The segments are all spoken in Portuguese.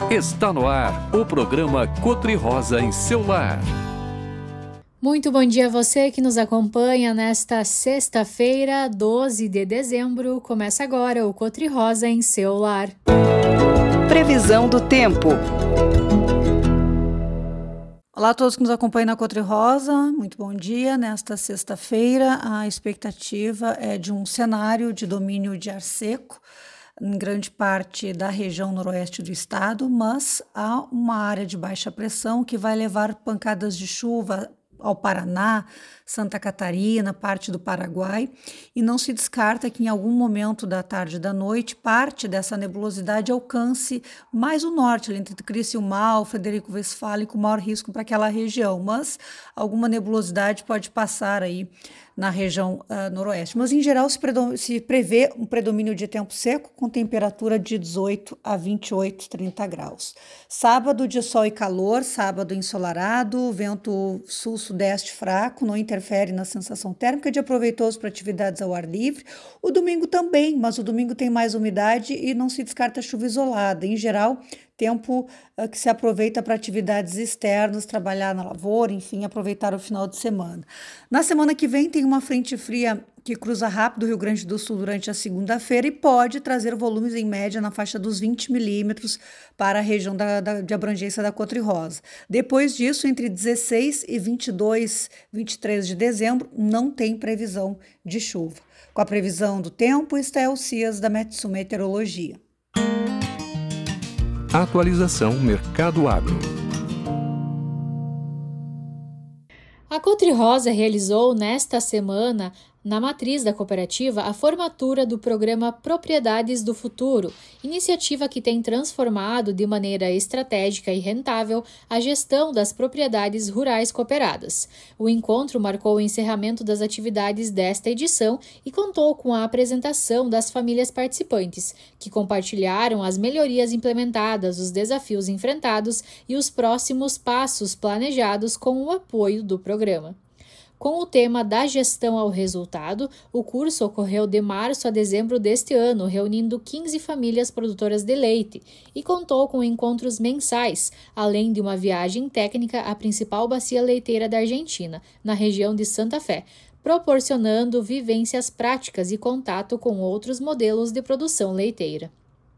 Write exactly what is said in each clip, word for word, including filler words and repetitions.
Está no ar o programa Cotri-Rosa em seu lar. Muito bom dia a você que nos acompanha nesta sexta-feira, doze de dezembro. Começa agora o Cotri-Rosa em seu lar. Previsão do tempo. Olá a todos que nos acompanham na Cotri-Rosa, muito bom dia. Nesta sexta-feira, a expectativa é de um cenário de domínio de ar seco em grande parte da região noroeste do estado, mas há uma área de baixa pressão que vai levar pancadas de chuva ao Paraná, Santa Catarina, parte do Paraguai, e não se descarta que em algum momento da tarde e da noite parte dessa nebulosidade alcance mais o norte, ali entre Criciúmal, Frederico Westphalen, com maior risco para aquela região, mas alguma nebulosidade pode passar aí na região uh, noroeste. Mas, em geral, se, se prevê um predomínio de tempo seco com temperatura de dezoito a vinte e oito, trinta graus. Sábado, de sol e calor, sábado ensolarado, vento sul-sudeste fraco, não interfere na sensação térmica, de aproveitoso para atividades ao ar livre. O domingo também, mas o domingo tem mais umidade e não se descarta chuva isolada. Em geral, tempo uh, que se aproveita para atividades externas, trabalhar na lavoura, enfim, aproveitar o final de semana. Na semana que vem tem uma frente fria que cruza rápido o Rio Grande do Sul durante a segunda-feira e pode trazer volumes em média na faixa dos vinte milímetros para a região da, da, de abrangência da Cotri-Rosa. Depois disso, entre dezesseis e vinte e dois, vinte e três de dezembro, não tem previsão de chuva. Com a previsão do tempo, Estel Cias, da Metsu Meteorologia. Atualização Mercado Agro. A Cotri-Rosa realizou nesta semana, na matriz da cooperativa, a formatura do programa Propriedades do Futuro, iniciativa que tem transformado de maneira estratégica e rentável a gestão das propriedades rurais cooperadas. O encontro marcou o encerramento das atividades desta edição e contou com a apresentação das famílias participantes, que compartilharam as melhorias implementadas, os desafios enfrentados e os próximos passos planejados com o apoio do programa. Com o tema da gestão ao resultado, o curso ocorreu de março a dezembro deste ano, reunindo quinze famílias produtoras de leite e contou com encontros mensais, além de uma viagem técnica à principal bacia leiteira da Argentina, na região de Santa Fé, proporcionando vivências práticas e contato com outros modelos de produção leiteira.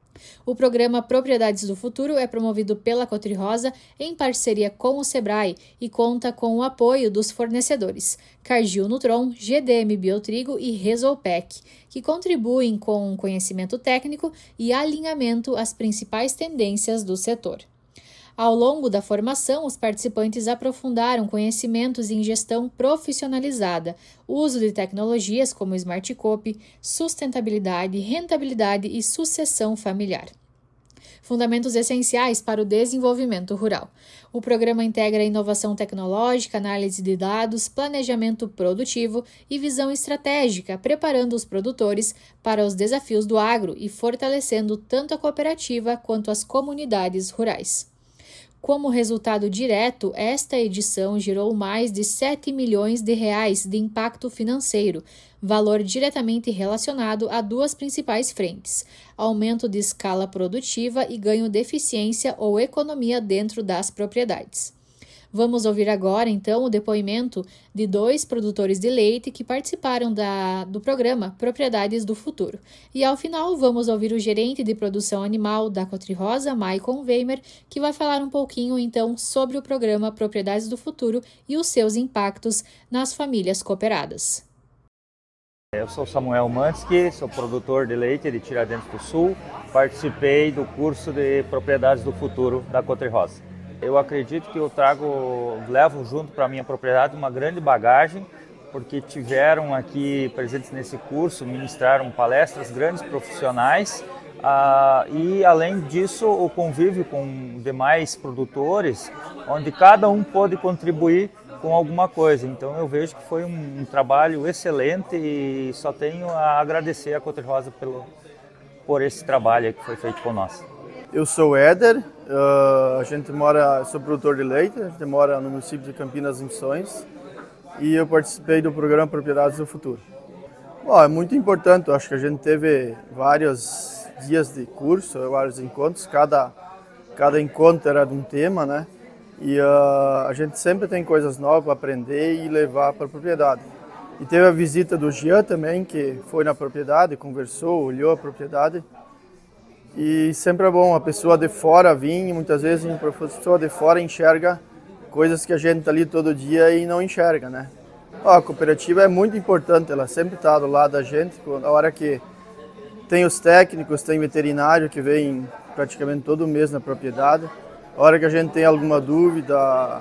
O programa Propriedades do Futuro é promovido pela Cotri-Rosa em parceria com o Sebrae e conta com o apoio dos fornecedores Cargill Nutron, G D M Biotrigo e Resolpec, que contribuem com conhecimento técnico e alinhamento às principais tendências do setor. Ao longo da formação, os participantes aprofundaram conhecimentos em gestão profissionalizada, uso de tecnologias como Smart Copy, sustentabilidade, rentabilidade e sucessão familiar. Fundamentos essenciais para o desenvolvimento rural. O programa integra inovação tecnológica, análise de dados, planejamento produtivo e visão estratégica, preparando os produtores para os desafios do agro e fortalecendo tanto a cooperativa quanto as comunidades rurais. Como resultado direto, esta edição gerou mais de sete milhões de reais de impacto financeiro, valor diretamente relacionado a duas principais frentes: aumento de escala produtiva e ganho de eficiência ou economia dentro das propriedades. Vamos ouvir agora, então, o depoimento de dois produtores de leite que participaram da, do programa Propriedades do Futuro. E, ao final, vamos ouvir o gerente de produção animal da Cotri-Rosa, Maicon Weimer, que vai falar um pouquinho, então, sobre o programa Propriedades do Futuro e os seus impactos nas famílias cooperadas. Eu sou Samuel Mansky, sou produtor de leite de Tiradentes do Sul. Participei do curso de Propriedades do Futuro da Cotri-Rosa. Eu acredito que eu trago, levo junto para a minha propriedade uma grande bagagem, porque tiveram aqui presentes nesse curso, ministraram palestras, grandes profissionais, ah, e além disso o convívio com demais produtores, onde cada um pôde contribuir com alguma coisa. Então eu vejo que foi um, um trabalho excelente e só tenho a agradecer a Cotri-Rosa pelo, por esse trabalho que foi feito por nós. Eu sou o Éder, uh, a gente mora, sou produtor de leite, a gente mora no município de Campinas Missões e eu participei do programa Propriedades do Futuro. Bom, é muito importante, eu acho que a gente teve vários dias de curso, vários encontros, cada, cada encontro era de um tema, né? E uh, a gente sempre tem coisas novas para aprender e levar para a propriedade. E teve a visita do Jean também, que foi na propriedade, conversou, olhou a propriedade. E sempre é bom a pessoa de fora vir, muitas vezes a pessoa de fora enxerga coisas que a gente está ali todo dia e não enxerga, né? Ó, a cooperativa é muito importante, ela sempre está do lado da gente, a hora que tem os técnicos, tem veterinário que vem praticamente todo mês na propriedade. A hora que a gente tem alguma dúvida,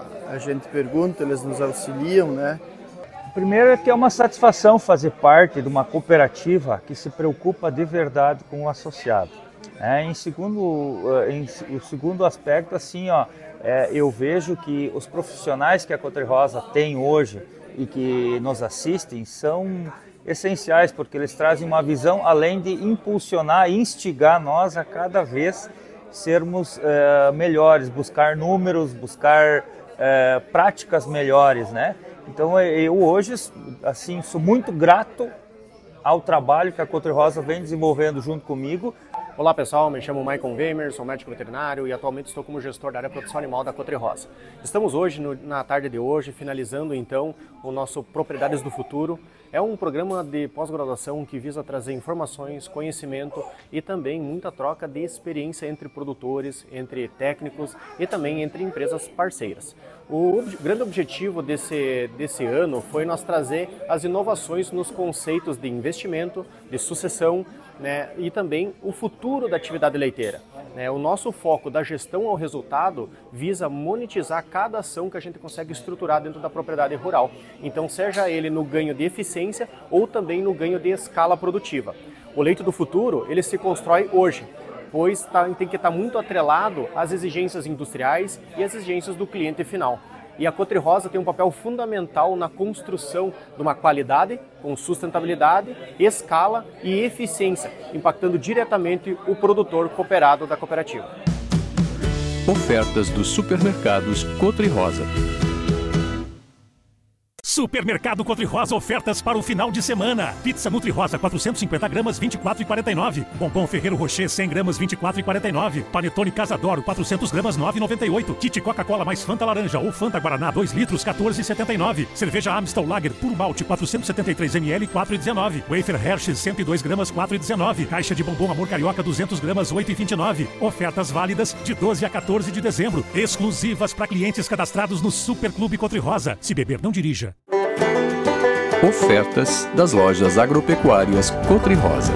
a gente pergunta, eles nos auxiliam, né? Primeiro é que é uma satisfação fazer parte de uma cooperativa que se preocupa de verdade com o associado. É, em segundo, em, o segundo aspecto, assim, ó, é, eu vejo que os profissionais que a Cotri-Rosa tem hoje e que nos assistem são essenciais, porque eles trazem uma visão além de impulsionar e instigar nós a cada vez sermos é, melhores, buscar números, buscar é, práticas melhores, né? Então eu hoje, assim, sou muito grato ao trabalho que a Cotri-Rosa vem desenvolvendo junto comigo. Olá pessoal, me chamo Michael Weimer, sou médico veterinário e atualmente estou como gestor da área de produção animal da Cotri-Rosa. Estamos hoje, no, na tarde de hoje, finalizando então o nosso Propriedades do Futuro. É um programa de pós-graduação que visa trazer informações, conhecimento e também muita troca de experiência entre produtores, entre técnicos e também entre empresas parceiras. O ob- grande objetivo desse, desse ano foi nós trazer as inovações nos conceitos de investimento, de sucessão, né, e também o futuro da atividade leiteira. Né? O nosso foco da gestão ao resultado visa monetizar cada ação que a gente consegue estruturar dentro da propriedade rural. Então, seja ele no ganho de eficiência ou também no ganho de escala produtiva. O leito do futuro, ele se constrói hoje, pois tá, tem que estar muito atrelado às exigências industriais e às exigências do cliente final. E a Cotri-Rosa tem um papel fundamental na construção de uma qualidade, com sustentabilidade, escala e eficiência, impactando diretamente o produtor cooperado da cooperativa. Ofertas dos supermercados Cotri-Rosa. Supermercado Cotri-Rosa, ofertas para o final de semana. Pizza Nutri-Rosa, quatrocentos e cinquenta gramas, vinte e quatro reais e quarenta e nove centavos. Bombom Ferreiro Rocher, cem gramas, vinte e quatro reais e quarenta e nove centavos. Panetone Casadoro, quatrocentos gramas, nove reais e noventa e oito centavos. Kit Coca-Cola mais Fanta Laranja ou Fanta Guaraná, dois litros, quatorze reais e setenta e nove centavos. Cerveja Amstel Lager Puro Malte, quatrocentos e setenta e três mililitros, quatro reais e dezenove centavos. Wafer Hershey's, cento e dois gramas, quatro reais e dezenove centavos. Caixa de bombom Amor Carioca, duzentas gramas, oito reais e vinte e nove centavos. Ofertas válidas de doze a quatorze de dezembro. Exclusivas para clientes cadastrados no Super Clube Cotri-Rosa. Se beber, não dirija. Ofertas das lojas agropecuárias Cotri-Rosa.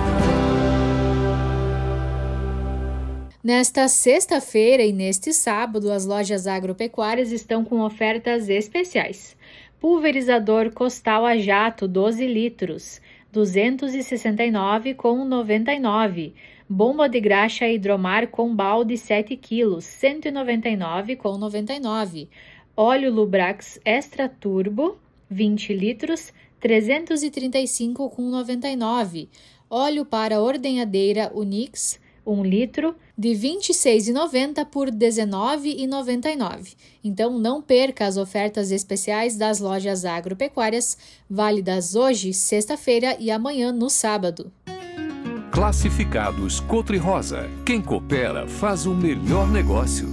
Nesta sexta-feira e neste sábado, as lojas agropecuárias estão com ofertas especiais. Pulverizador Costal a jato, doze litros, duzentos e sessenta e nove reais e noventa e nove centavos. Bomba de graxa Hidromar com balde sete quilos, cento e noventa e nove reais e noventa e nove centavos. Óleo Lubrax Extra Turbo, vinte litros, trezentos e trinta e cinco reais e noventa e nove centavos. Óleo para ordenhadeira Unix, um litro, de vinte e seis reais e noventa centavos por dezenove reais e noventa e nove centavos. Então não perca as ofertas especiais das lojas agropecuárias, válidas hoje, sexta-feira e amanhã no sábado. Classificados Cotri-Rosa. Quem coopera faz o melhor negócio.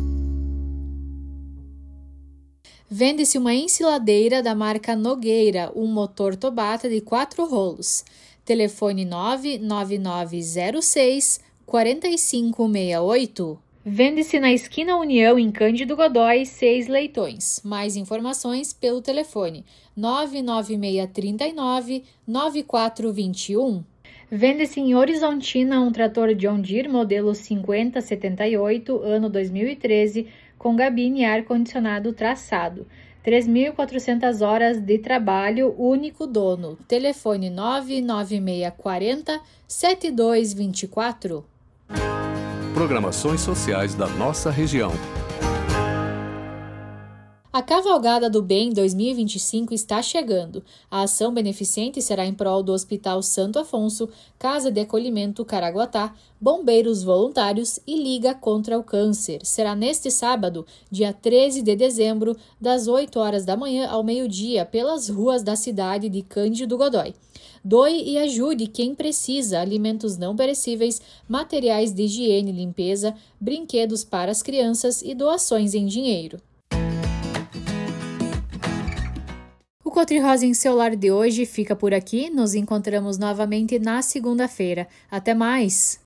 Vende-se uma ensiladeira da marca Nogueira, um motor Tobata de quatro rolos. Telefone nove nove nove zero seis, quatro cinco seis oito. Vende-se na esquina União, em Cândido Godói, seis leitões. Mais informações pelo telefone nove nove seis três nove, nove quatro dois um. Vende-se em Horizontina um trator John Deere modelo cinquenta setenta e oito, ano dois mil e treze, com gabine e ar-condicionado traçado. três mil e quatrocentas horas de trabalho, único dono. Telefone nove nove seis quatro zero, sete dois dois quatro. Programações sociais da nossa região. A Cavalgada do Bem dois mil e vinte e cinco está chegando. A ação beneficente será em prol do Hospital Santo Afonso, Casa de Acolhimento Caraguatá, Bombeiros Voluntários e Liga contra o Câncer. Será neste sábado, dia treze de dezembro, das oito horas da manhã ao meio-dia, pelas ruas da cidade de Cândido Godói. Doe e ajude quem precisa, alimentos não perecíveis, materiais de higiene e limpeza, brinquedos para as crianças e doações em dinheiro. O Cotri Rosa em seu lar de hoje fica por aqui. Nos encontramos novamente na segunda-feira. Até mais!